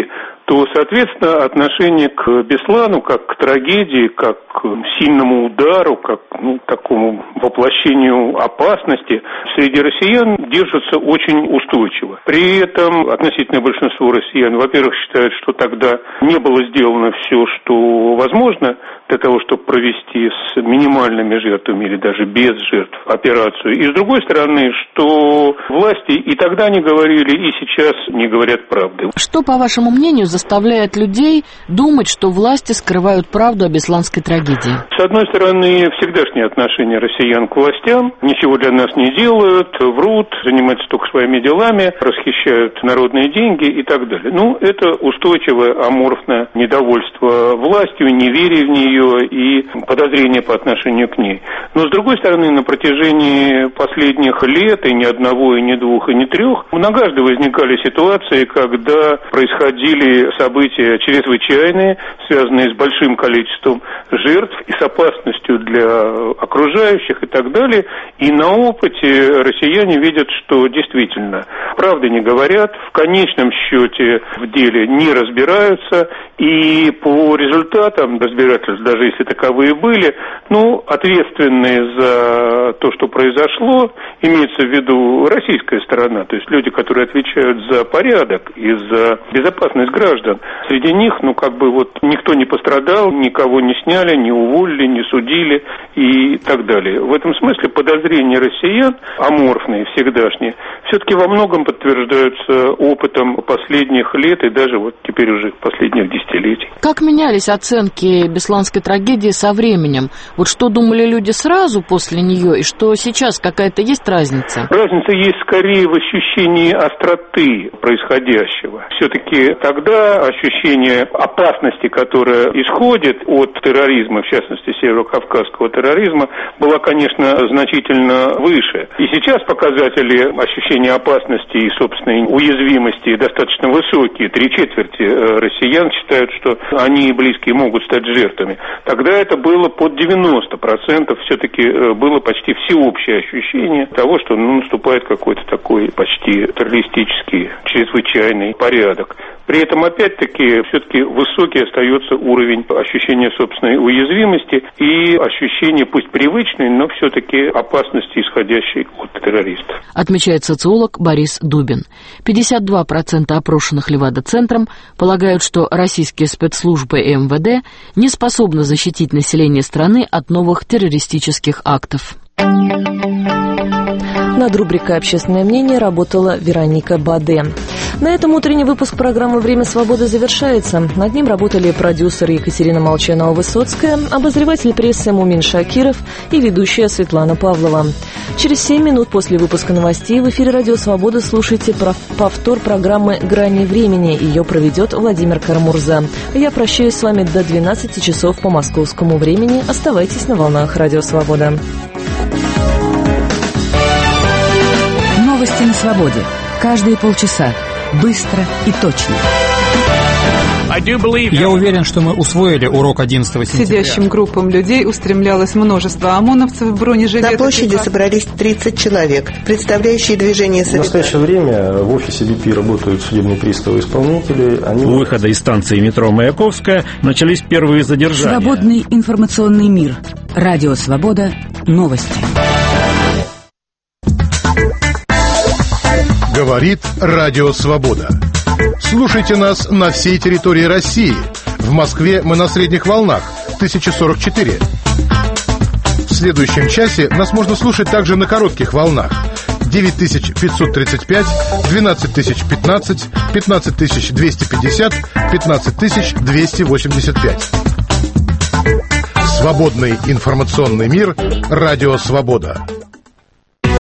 то, соответственно, отношение к Беслану как к трагедии, как к сильному удару, как такому воплощению опасности среди россиян держится очень устойчиво. При этом относительное большинство россиян, во-первых, считают, что тогда не было сделано все, что возможно для того, чтобы провести с минимальными жертвами или даже без жертв операцию. И с другой стороны, что власти и тогда не говорили, и сейчас не говорят правды. Что, по вашему мнению, заставляет людей думать, что власти скрывают правду о бесланской трагедии? С одной стороны, всегдашнее отношение россиян к властям. Ничего для нас не делают, врут, занимаются только своими делами, расхищают народные деньги и так далее. Это устойчивое аморфное недовольство властью, неверие в нее и подозрение по отношению к ней. Но, с другой стороны, на протяжении последних лет, и ни одного, и ни двух, и ни трех, многожды возникали ситуации, когда происходили события чрезвычайные, связанные с большим количеством жертв и с опасностью для окружающих и так далее. И на опыте россияне видят, что действительно правды не говорят, в конечном счете в деле не разбираются, и по результатам разбирательств, даже если таковые были, ответственные за то, что произошло, имеется в виду российская сторона, то есть люди, которые отвечают за порядок и за безопасность граждан. Среди них, никто не пострадал, никого не сняли, не уволили, не судили и так далее. В этом смысле подозрения россиян, аморфные, всегдашние, все-таки во многом подтверждаются опытом последних лет и даже теперь уже последних десятилетий. Как менялись оценки бесланской трагедии со временем? Что думали люди сразу после нее и что сейчас? Какая-то есть разница? Разница есть скорее в ощущении остроты происходящего. Все-таки тогда ощущение опасности, которая исходит от терроризма, в частности северокавказского терроризма, была, конечно, значительно выше. И сейчас показатели ощущения опасности и собственной уязвимости достаточно высокие. 3/4 россиян считают, что они и близкие могут стать жертвами. Тогда это было под 90%. Все-таки было почти всеобщее ощущение того, что наступает какой-то такой почти террористический, чрезвычайный порядок. При этом, опять-таки, все-таки высокий остается уровень ощущения собственной уязвимости и ощущение, пусть привычной, но все-таки опасности, исходящей от террористов. Отмечает социолог Борис Дубин. 52% опрошенных Левада-центром полагают, что российские спецслужбы и МВД не способны защитить население страны от новых террористических актов. Над рубрикой «Общественное мнение» работала Вероника Баде. На этом утренний выпуск программы «Время свободы» завершается. Над ним работали продюсер Екатерина Молчанова-Высоцкая, обозреватель прессы Мумин Шакиров и ведущая Светлана Павлова. Через 7 минут после выпуска новостей в эфире «Радио Свобода» слушайте повтор программы «Грани времени». Ее проведет Владимир Кармурза. Я прощаюсь с вами до 12 часов по московскому времени. Оставайтесь на волнах «Радио Свобода». Новости на свободе. Каждые полчаса. Быстро и точно. Я уверен, что мы усвоили урок 11 сентября. Сидящим группам людей устремлялось множество ОМОНовцев в бронежилетах. На площади собрались 30 человек, представляющие движение В настоящее время в офисе BP работают судебные приставы-исполнители. У выхода из станции метро Маяковская начались первые задержания. Свободный информационный мир. Радио Свобода. Новости. Говорит Радио Свобода. Слушайте нас на всей территории России. В Москве мы на средних волнах 1044. В следующем часе нас можно слушать также на коротких волнах 9535, 12015, 15250, 15285. Свободный информационный мир. Радио Свобода.